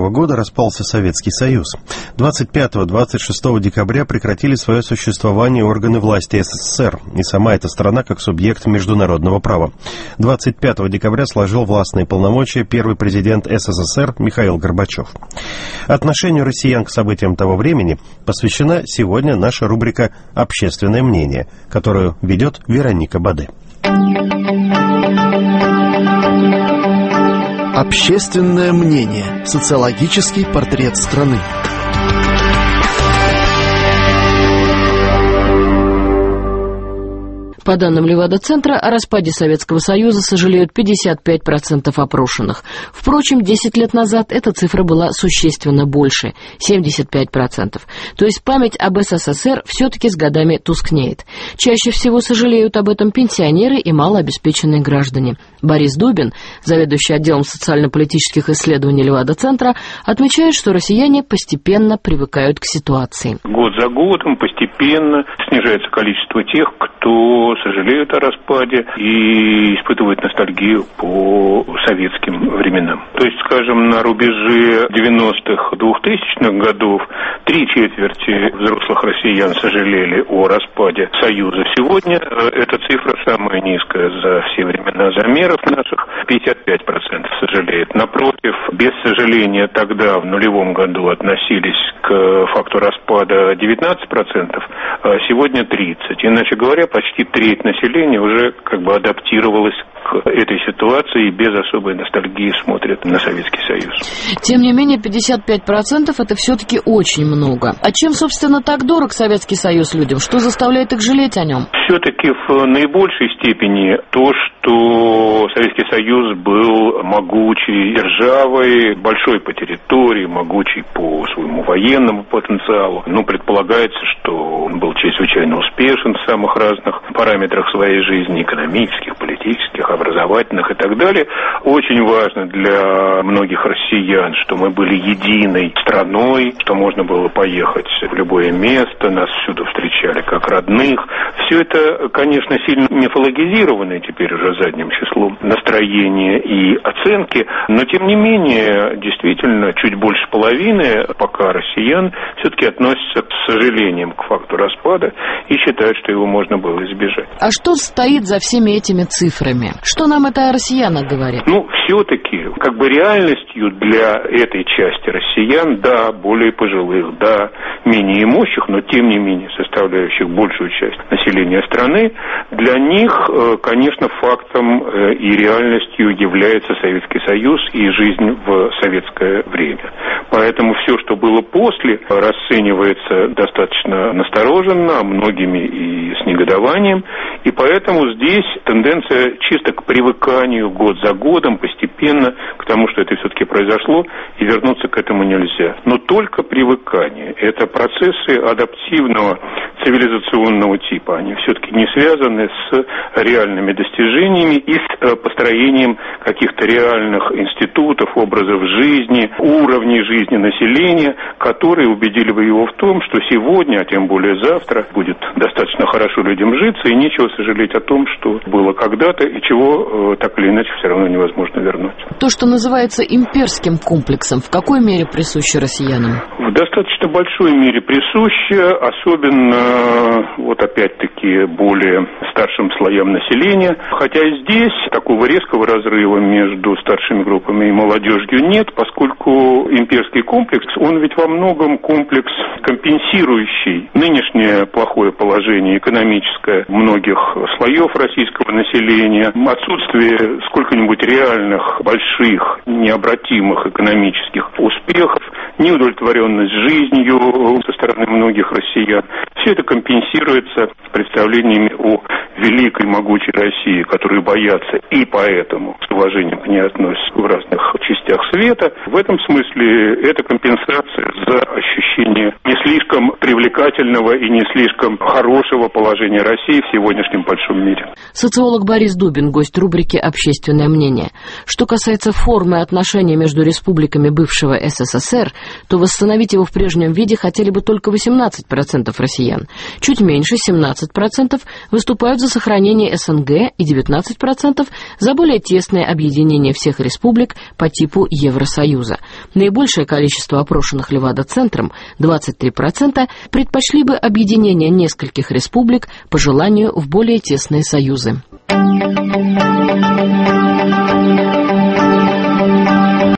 1991 года распался Советский Союз. 25-26 декабря прекратили свое существование органы власти СССР и сама эта страна как субъект международного права. 25 декабря сложил властные полномочия первый президент СССР Михаил Горбачев. Отношению россиян к событиям того времени посвящена сегодня наша рубрика «Общественное мнение», которую ведет Вероника Баде. Общественное мнение. Социологический портрет страны. По данным Левада-центра, о распаде Советского Союза сожалеют 55% опрошенных. Впрочем, 10 лет назад эта цифра была существенно больше – 75%. То есть память об СССР все-таки с годами тускнеет. Чаще всего сожалеют об этом пенсионеры и малообеспеченные граждане. Борис Дубин, заведующий отделом социально-политических исследований Левада-центра, отмечает, что россияне постепенно привыкают к ситуации. Год за годом постепенно снижается количество тех, кто сожалеют о распаде и испытывают ностальгию по советским временам. То есть, скажем, на рубеже 90-х, 2000-х годов 3/4 взрослых россиян сожалели о распаде Союза. Сегодня эта цифра самая низкая за все времена замеров наших, 55% сожалеют. Напротив, без сожаления тогда, в нулевом году, относились к факту распада 19%, а сегодня 30%. Иначе говоря, почти треть населения уже адаптировалась к этой ситуации и без особой ностальгии смотрят на Советский Союз. Тем не менее, 55% это все-таки очень много. А чем, собственно, так дорог Советский Союз людям? Что заставляет их жалеть о нем? Все-таки в наибольшей степени то, что Советский Союз был могучей державой, большой по территории, могучей по своему военному потенциалу. Предполагается, что он был чрезвычайно успешен в самых разных параметрах своей жизни, экономических, политических, образовательных и так далее. Очень важно для многих россиян, что мы были единой страной, что можно было поехать в любое место, нас всюду встречали как родных. Все это, конечно, сильно мифологизированное теперь уже задним числом настроения и оценки, но тем не менее, действительно, чуть больше половины пока россиян все-таки относятся с сожалением к факту распада и считают, что его можно было избежать. А что стоит за всеми этими цифрами? Что нам это о россиянах говорит? Все-таки, реальностью для этой части россиян, да, более пожилых, да, менее имущих, но тем не менее составляющих большую часть населения страны, для них, конечно, фактом и реальностью является Советский Союз и жизнь в советское время. Поэтому все, что было после, расценивается достаточно настороженно, многими и с негодованием, и поэтому здесь тенденция чисто к привыканию год за годом, постепенно к тому, что это все-таки произошло, и вернуться к этому нельзя. Но только привыкание. Это процессы адаптивного цивилизационного типа. Они все-таки не связаны с реальными достижениями и с построением каких-то реальных институтов, образов жизни, уровней жизни населения, которые убедили бы его в том, что сегодня, а тем более завтра, будет достаточно хорошо людям житься, и нечего сожалеть о том, что было когда-то, и чего так или иначе все равно невозможно вернуть. То, что называется имперским комплексом, в какой мере присуще россиянам? В достаточно большой мере присуще, особенно, опять-таки, более старшим слоям населения. Хотя и здесь такого резкого разрыва между старшими группами и молодежью нет, поскольку имперский комплекс, он ведь во многом комплекс компенсирующий нынешнее плохое положение экономическое многих слоев российского населения, отсутствие сколько-нибудь реальных, больших, необратимых экономических успехов, неудовлетворенность жизнью со стороны многих россиян. Все это компенсируется представлениями о великой, могучей России, которые боятся и поэтому с уважением к ней относятся в разных частях света. В этом смысле это компенсация за ощущение не слишком привлекательного и не слишком хорошего положения России в сегодняшнем большом мире. Социолог Борис Дубин, гость рубрики «Общественное мнение». Что касается формы отношений между республиками бывшего СССР, то восстановить его в прежнем виде хотели бы только 18% россиян. Чуть меньше, 17%, выступают за сохранение СНГ и 19% за более тесное объединение всех республик по типу Евросоюза. Наибольшее количество опрошенных Левада-центром, 23%, предпочли бы объединение нескольких республик по желанию в более тесные союзы.